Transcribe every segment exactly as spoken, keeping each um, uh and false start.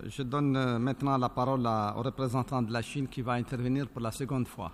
Je donne maintenant la parole au représentant de la Chine qui va intervenir pour la seconde fois.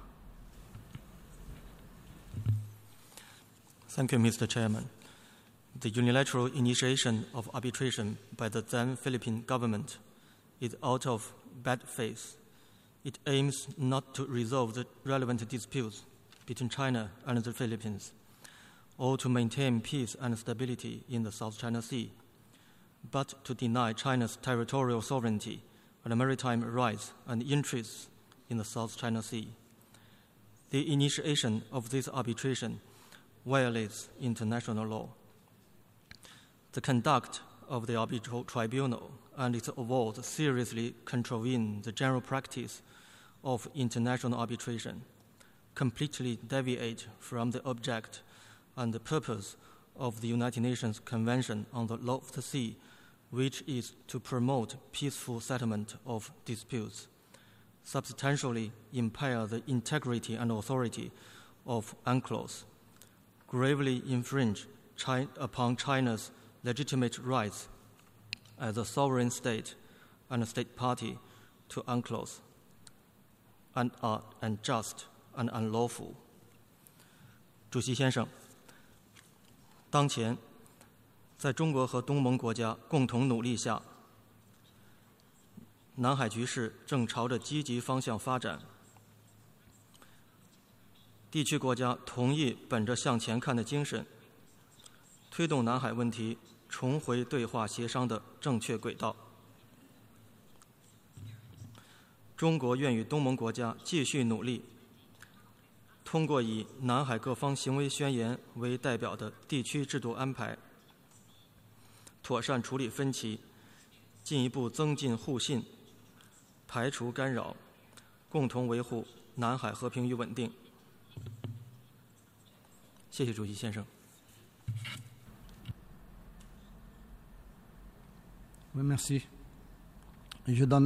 Thank you, Mister Chairman. The unilateral initiation of arbitration by the then Philippine government is out of bad faith. It aims not to resolve the relevant disputes between China and the Philippines, or to maintain peace and stability in the South China Sea, but to deny China's territorial sovereignty and maritime rights and interests in the South China Sea. The initiation of this arbitration violates international law. The conduct of the arbitral tribunal and its awards seriously contravene the general practice of international arbitration, completely deviate from the object and the purpose of the United Nations Convention on the Law of the Sea, which is to promote peaceful settlement of disputes, substantially impair the integrity and authority of UNCLOS, gravely infringe China, upon China's legitimate rights as a sovereign state and a state party to UNCLOS, and are unjust and unlawful. 主席先生，当前在中国和东盟国家共同努力下，南海局势正朝着积极方向发展。地区国家同意本着向前看的精神，推动南海问题重回对话协商的正确轨道。中国愿与东盟国家继续努力，通过以南海各方行为宣言为代表的地区制度安排，妥善处理分歧，进一步增进互信，排除干扰，共同维护南海和平与稳定。谢谢主席先生。 Oui, merci. Je donne